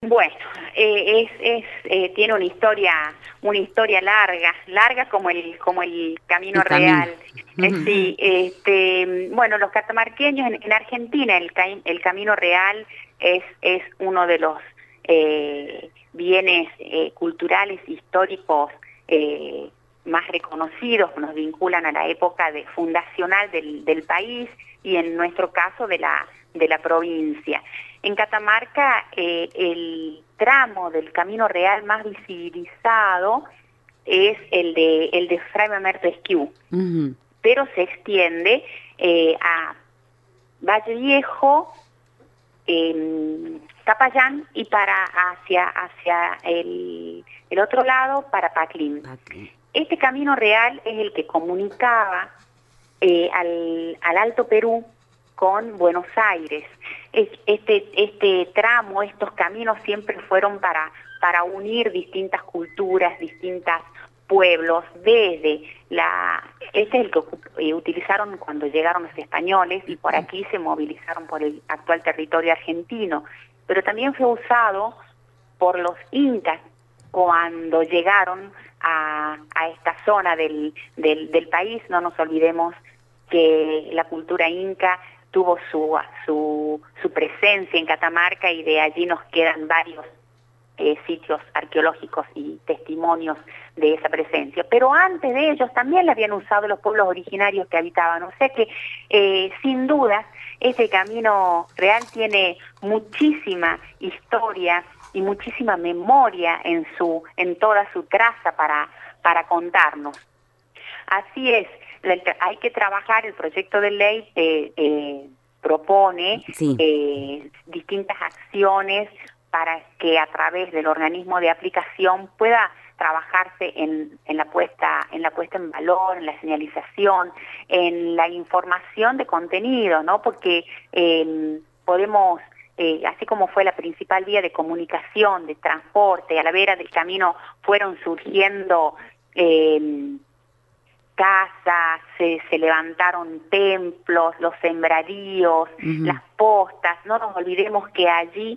Bueno, tiene una historia larga como el Camino El camino. Real. Sí, bueno, los catamarqueños en Argentina el Camino Real es uno de los bienes culturales históricos más reconocidos, nos vinculan a la época fundacional del país y en nuestro caso de la provincia. En Catamarca el tramo del Camino Real más visibilizado es el de Fray Mamerto Esquiú, pero se extiende a Valle Viejo, Capayán y hacia el otro lado para Paclín. Este Camino Real es el que comunicaba al Alto Perú con Buenos Aires. Este tramo, estos caminos siempre fueron para unir distintas culturas, distintos pueblos, este es el que utilizaron cuando llegaron los españoles y por aquí se movilizaron por el actual territorio argentino, pero también fue usado por los incas cuando llegaron a esta zona del país. No nos olvidemos que la cultura inca tuvo su presencia en Catamarca y de allí nos quedan varios sitios arqueológicos y testimonios de esa presencia. Pero antes de ellos también la habían usado los pueblos originarios que habitaban. O sea que sin duda este Camino Real tiene muchísima historia y muchísima memoria en toda su traza para contarnos. Así es, hay que trabajar, el proyecto de ley propone distintas acciones para que a través del organismo de aplicación pueda trabajarse en la puesta en valor, en la señalización, en la información de contenido, ¿no? Porque podemos, así como fue la principal vía de comunicación, de transporte, a la vera del camino fueron surgiendo casas, se levantaron templos, los sembradíos, las postas. No nos olvidemos que allí,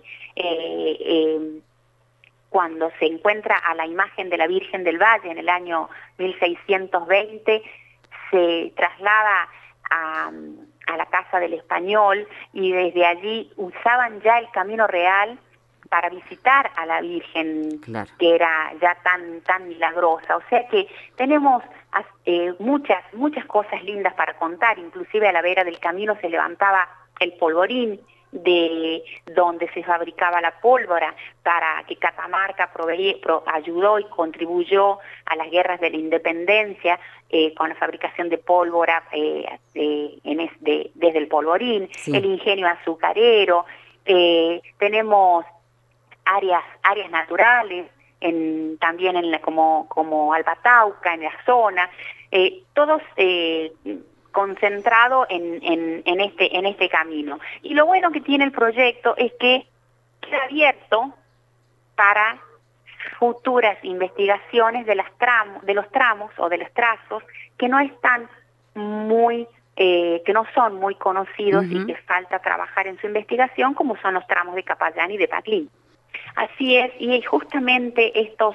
cuando se encuentra a la imagen de la Virgen del Valle en el año 1620, se traslada a la Casa del Español y desde allí usaban ya el Camino Real para visitar a la Virgen, que era ya tan milagrosa. O sea que tenemos muchas cosas lindas para contar. Inclusive a la vera del camino se levantaba el polvorín de donde se fabricaba la pólvora, para que Catamarca ayudó y contribuyó a las guerras de la independencia con la fabricación de pólvora desde el polvorín, el ingenio azucarero. Tenemos áreas naturales, también como Albatauca, en la zona, todos concentrados en este camino. Y lo bueno que tiene el proyecto es que queda abierto para futuras investigaciones de los tramos o de los trazos que no están que no son muy conocidos y que falta trabajar en su investigación, como son los tramos de Capayán y de Paclín. Así es, y justamente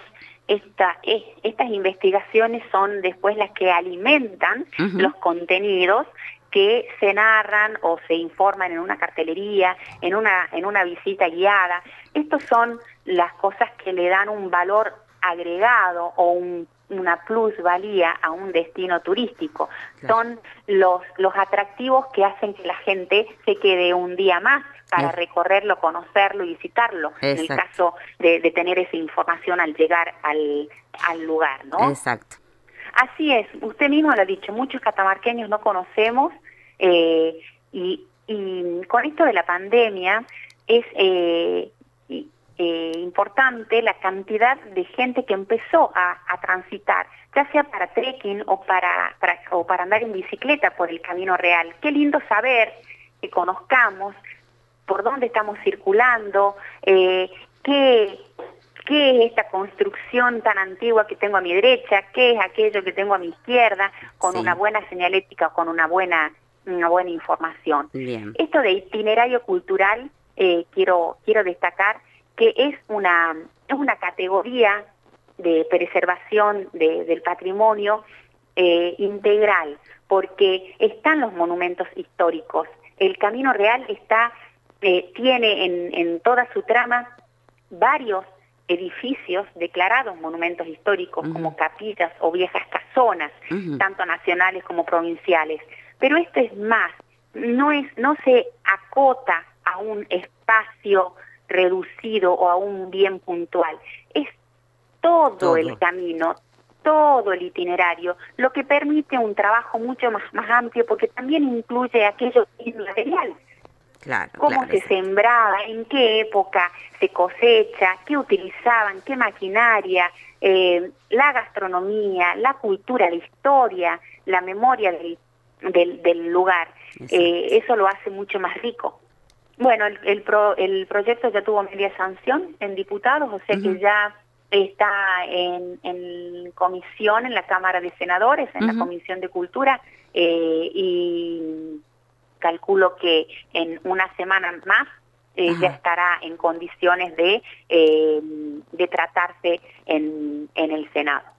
estas investigaciones son después las que alimentan los contenidos que se narran o se informan en una cartelería, en una visita guiada. Estas son las cosas que le dan un valor agregado o una plusvalía a un destino turístico. Son los atractivos que hacen que la gente se quede un día más para recorrerlo, conocerlo y visitarlo, en el caso de tener esa información al llegar al lugar, ¿no? Exacto. Así es, usted mismo lo ha dicho, muchos catamarqueños no conocemos, y con esto de la pandemia es importante la cantidad de gente que empezó a transitar, ya sea para trekking o para andar en bicicleta por el Camino Real. Qué lindo saber que conozcamos por dónde estamos circulando, qué es esta construcción tan antigua que tengo a mi derecha, qué es aquello que tengo a mi izquierda, con una buena señalética, con una buena información. Bien. Esto de itinerario cultural, quiero destacar que es una categoría de preservación del patrimonio integral, porque están los monumentos históricos. El Camino Real tiene en toda su trama varios edificios declarados monumentos históricos, como capillas o viejas casonas, tanto nacionales como provinciales. Pero esto es más, no se acota a un espacio reducido o a un bien puntual, es todo el camino, todo el itinerario, lo que permite un trabajo mucho más amplio, porque también incluye aquello que es material. Claro, Cómo se sembraba, en qué época se cosecha, qué utilizaban, qué maquinaria, la gastronomía, la cultura, la historia, la memoria del lugar. Eso lo hace mucho más rico. Bueno, el proyecto ya tuvo media sanción en diputados, o sea que ya está en comisión en la Cámara de Senadores, en la Comisión de Cultura, y calculo que en una semana más ya estará en condiciones de tratarse en el Senado.